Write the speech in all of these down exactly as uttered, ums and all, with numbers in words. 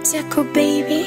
Jaco baby.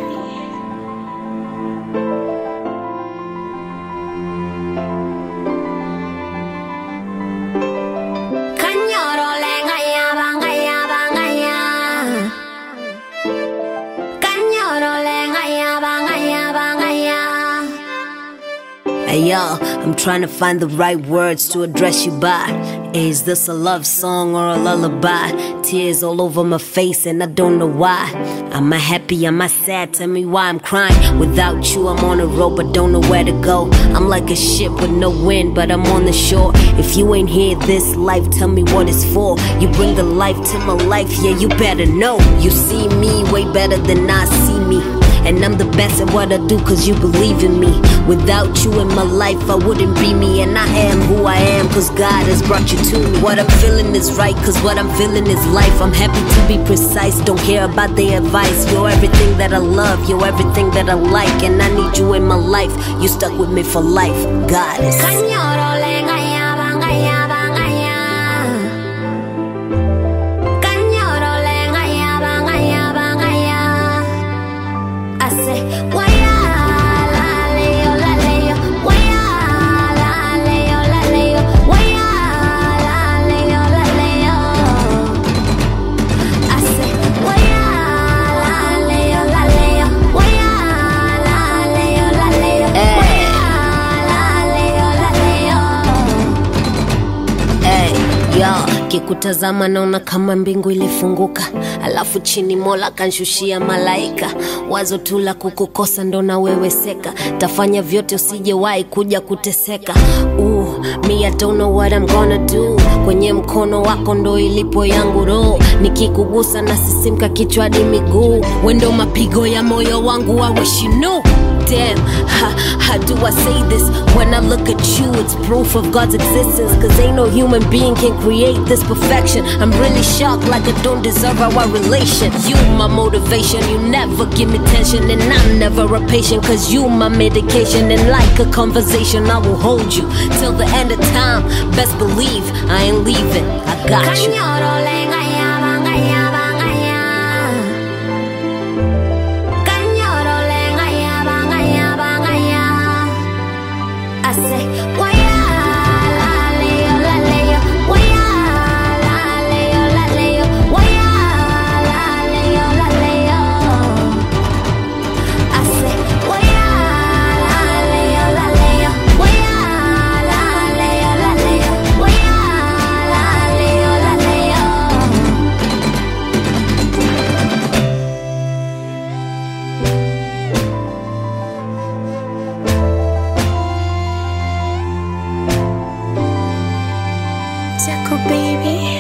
Hey yo, I'm trying to find the right words to address you by. Is this a love song or a lullaby? Tears all over my face and I don't know why. Am I happy, am I sad? Tell me why I'm crying. Without you I'm on a road but don't know where to go. I'm like a ship with no wind but I'm on the shore. If you ain't here this life, tell me what it's for. You bring the life to my life, yeah you better know. You see me way better than I see me. And I'm the best at what I do cause you believe in me. Without you in my life I wouldn't be me. And I am who I am cause God has brought you to me. What I'm feeling is right cause what I'm feeling is life. I'm happy to be precise, don't care about their advice. You're everything that I love, you're everything that I like. And I need you in my life, you stuck with me for life. Goddess. Kikutazama naona kama mbingu ilifunguka, alafu chini Mola kanshushia malaika. Wazo tu la kukukosa ndo na wewe seka, tafanya vyote usijewahi kuja kuteseka. Ooh, me I don't know what I'm gonna do. Kwenye mkono wako ndo ilipo yangu roho, nikikugusa na sisimka kichwa hadi miguu. Wendo mapigo ya moyo wangu, I wish you knew. Damn, how, how do I say this? When I look at you, it's proof of God's existence. Cause ain't no human being can create this perfection. I'm really shocked like I don't deserve our relation. You my motivation, you never give me tension. And I'm never a patient cause you my medication. And like a conversation, I will hold you till the end of time. Best believe, I ain't leaving, I got you. Jaco baby.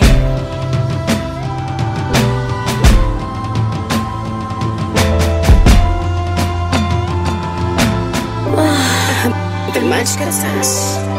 بالماتش كده